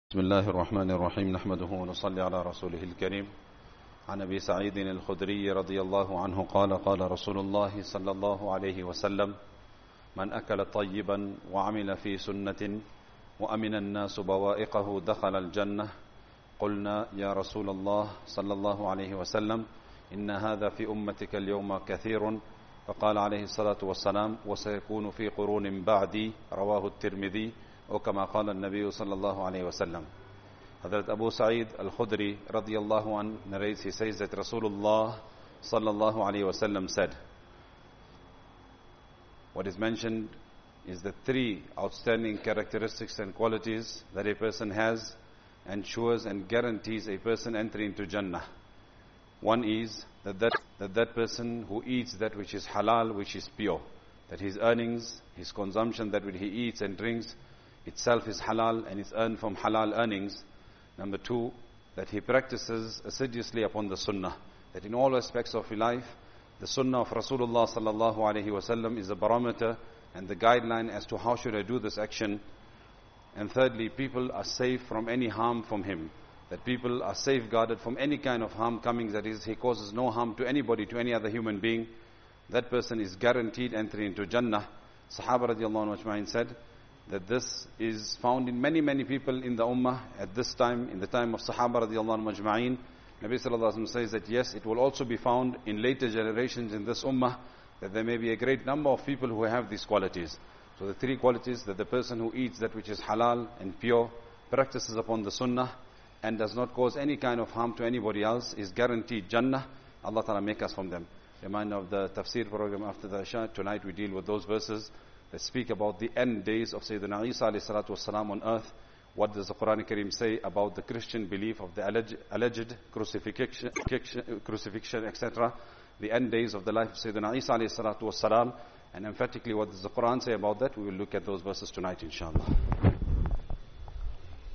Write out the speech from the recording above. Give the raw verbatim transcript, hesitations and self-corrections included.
بسم الله الرحمن الرحيم نحمده ونصلي على رسوله الكريم عن أبي سعيد الخدري رضي الله عنه قال قال رسول الله صلى الله عليه وسلم من أكل طيبا وعمل في سنة وأمن الناس بوائقه دخل الجنة قلنا يا رسول الله صلى الله عليه وسلم إن هذا في أمتك اليوم كثير فقال عليه الصلاة والسلام وسيكون في قرون بعدي رواه الترمذي or كما قال النبي صلى الله عليه وسلم. Hazrat Abu Sa'id al-Khudri radiyallahu anhu narrates, he says that Rasulullah sallallahu alayhi wasallam said, what is mentioned is the three outstanding characteristics and qualities that a person has ensures and guarantees a person entering into Jannah. One is that that, that that person who eats that which is halal, which is pure, that his earnings, his consumption, that which he eats and drinks itself is halal and is earned from halal earnings. Number two, that he practices assiduously upon the sunnah, that in all aspects of his life, the sunnah of Rasulullah sallallahu alaihi wasallam is a barometer and the guideline as to how should I do this action. And thirdly, people are safe from any harm from him, that people are safeguarded from any kind of harm coming, that is, he causes no harm to anybody, to any other human being. That person is guaranteed entry into Jannah. Sahaba radiallahu anhu ajma'in said that this is found in many, many people in the ummah at this time, in the time of Sahaba radiallahu anhu ajma'in. Nabi sallallahu alaihi wasallam says that yes, it will also be found in later generations in this ummah, that there may be a great number of people who have these qualities. So the three qualities, that the person who eats that which is halal and pure, practices upon the sunnah, and does not cause any kind of harm to anybody else, is guaranteed Jannah. Allah Ta'ala make us from them. Reminder of the tafsir program after the Isha. Tonight we deal with those verses that speak about the end days of Sayyidina Isa alayhi salatu wasalam on earth. What does the Quran Kareem say about the Christian belief of the alleged, alleged crucifixion, crucifixion, et cetera. The end days of the life of Sayyidina Isa alayhi salatu wasalam. And emphatically, what does the Quran say about that? We will look at those verses tonight, inshallah.